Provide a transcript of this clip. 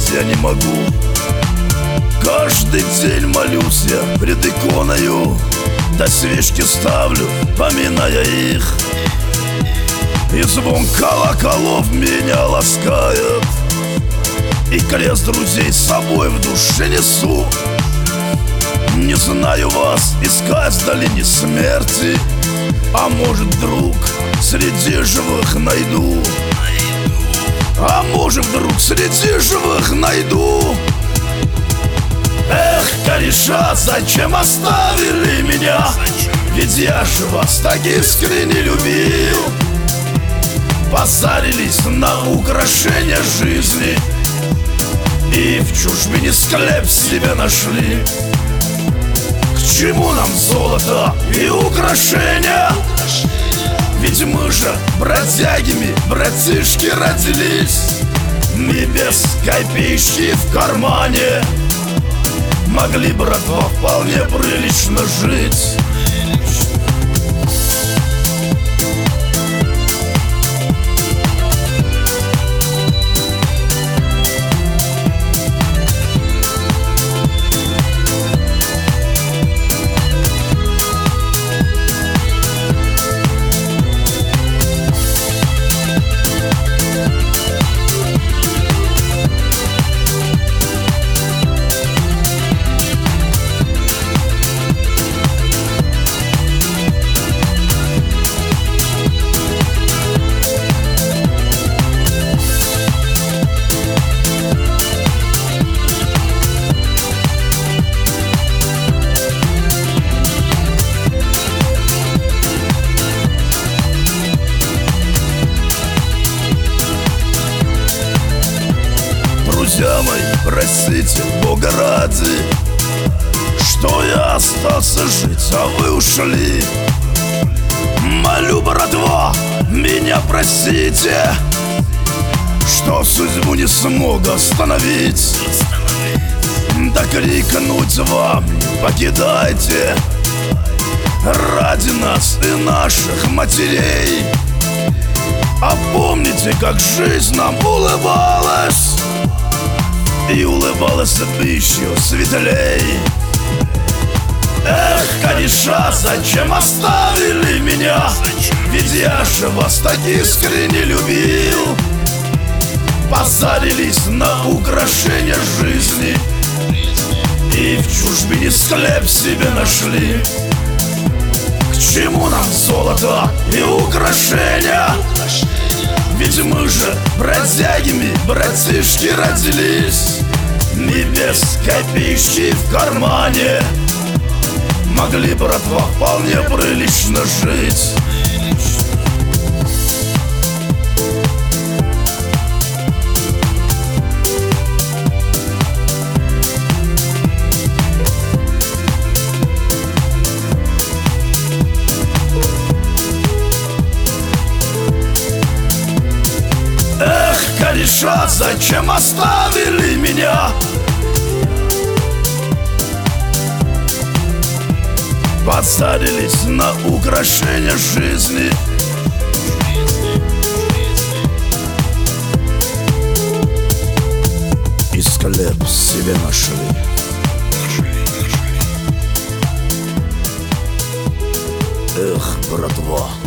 забыть я не могу. Каждый день молюсь я пред иконою, да свечки ставлю, поминая их. И звон колоколов меня ласкает, и крест друзей с собой в душе несу. Не знаю вас искать в долине смерти, а может вдруг среди живых найду. А может вдруг среди живых найду. Эх, кореша, зачем оставили меня? Ведь я же вас так искренне любил. Позарились на украшения жизни и в чужбине склеп себе нашли. К чему нам золото и украшения? Ведь мы же бродягами, братишки, родились. Мы без копеечки в кармане могли, братва, вполне прилично жить. Друзья мои, простите, Бога ради, что я остался жить, а вы ушли. Молю, братва, меня простите, что судьбу не смог остановить. Да крикнуть вам покидайте ради нас и наших матерей. А помните, как жизнь нам улыбалась, и улыбалась бы еще светлей. Эх, кореша, зачем оставили меня? Ведь я же вас так искренне любил. Позарились на украшения жизни и в чужбине склеп себе нашли. К чему нам золото и украшения? Ведь мы же бродягами, братишки, родились. Мы без копеечки в кармане могли, братва, вполне прилично жить. Кореша, зачем оставили меня? Позарились на украшения жизни и склеп себе нашли. Эх, братва.